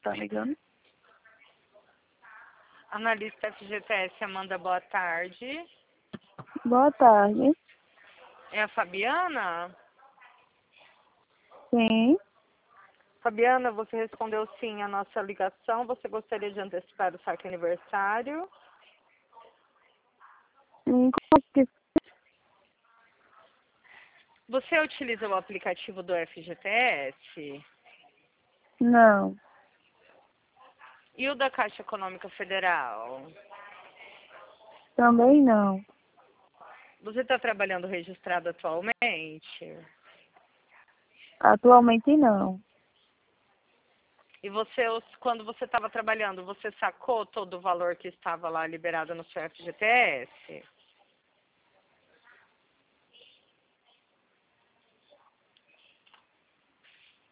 tá ligando? Analista FGTS, Amanda, boa tarde. Boa tarde. É a Fabiana? Sim. Fabiana, você respondeu sim à nossa ligação. Você gostaria de antecipar o saque aniversário? Como que... Você utiliza o aplicativo do FGTS? Não, E o da Caixa Econômica Federal? também não. Você está trabalhando registrado atualmente? Atualmente não. E você, quando você estava trabalhando, você sacou todo o valor que estava lá liberado no seu FGTS?